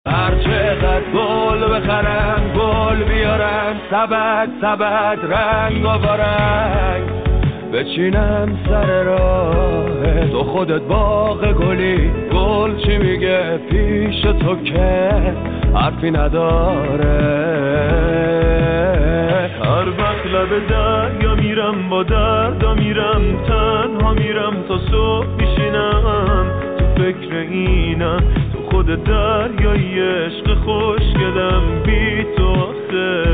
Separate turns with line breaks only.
هر چقدر گل بخرن گل بیارن، سبد سبد رنگ و رنگ بچینن سر راه تو. خودت باغ گلی، گل چی میگه پیش تو که حرفی نداره.
هر وقت لب دریا میرم با دردا میرم، تنها میرم تا صبح میشینم تو فکر اینم. تو خود دریایی عشق خوشگلم، بی تو آخه